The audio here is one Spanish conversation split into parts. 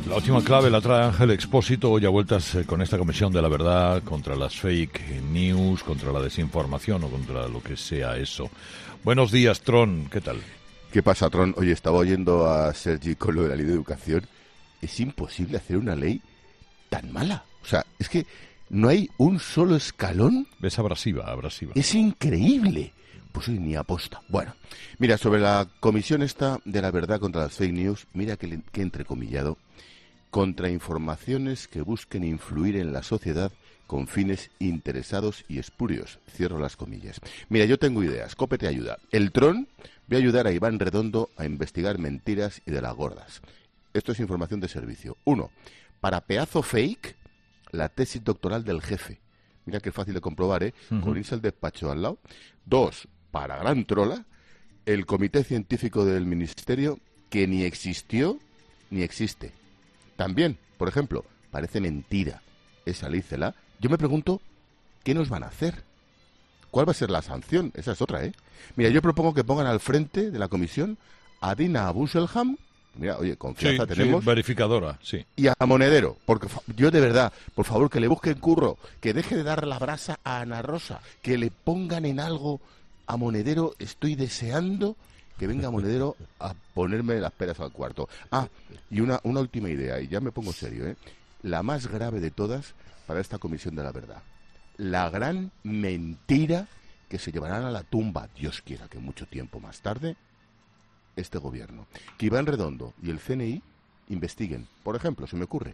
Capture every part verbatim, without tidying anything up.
La última clave la trae Ángel Expósito, hoy a vueltas eh, con esta comisión de la verdad contra las fake news, contra la desinformación o contra lo que sea eso. Buenos días, Tron, ¿qué tal? ¿Qué pasa, Tron? Oye, estaba oyendo a Sergi con lo de la ley de educación. Es imposible hacer una ley tan mala. O sea, es que no hay un solo escalón. Es abrasiva, abrasiva. Es increíble. Pues hoy ni aposta. Bueno, mira, sobre la comisión esta de la verdad contra las fake news, mira que, que entrecomillado, contra informaciones que busquen influir en la sociedad con fines interesados y espurios. Cierro las comillas. Mira, yo tengo ideas. COPE te ayuda. El Tron va a ayudar a Iván Redondo a investigar mentiras y de las gordas. Esto es información de servicio. Uno, para pedazo fake, la tesis doctoral del jefe. Mira qué fácil de comprobar, ¿eh? Uh-huh. Con irse al despacho al lado. Dos, para gran trola, el comité científico del ministerio que ni existió ni existe. También, por ejemplo, parece mentira esa ley CELA. Yo me pregunto, ¿qué nos van a hacer? ¿Cuál va a ser la sanción? Esa es otra, ¿eh? Mira, yo propongo que pongan al frente de la comisión a Dina Busselham. Mira, oye, confianza sí, tenemos. Sí, verificadora, sí. Y a Monedero, porque yo de verdad, por favor, que le busquen curro, que deje de dar la brasa a Ana Rosa, que le pongan en algo a Monedero. Estoy deseando que venga Monedero a ponerme las peras al cuarto. Ah, y una, una última idea, y ya me pongo serio, ¿eh? La más grave de todas para esta comisión de la verdad. La gran mentira que se llevarán a la tumba, Dios quiera que mucho tiempo más tarde, este gobierno. Que Iván Redondo y el C N I investiguen. Por ejemplo, se me ocurre,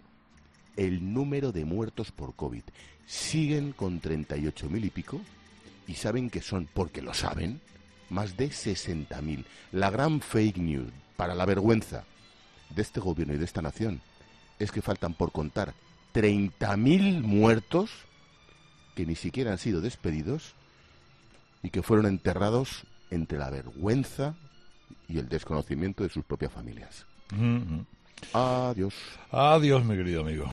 el número de muertos por COVID. Siguen con treinta y ocho mil y pico y saben que son, porque lo saben, más de sesenta mil. La gran fake news para la vergüenza de este gobierno y de esta nación es que faltan por contar treinta mil muertos que ni siquiera han sido despedidos y que fueron enterrados entre la vergüenza y el desconocimiento de sus propias familias. Uh-huh. Adiós. Adiós, mi querido amigo.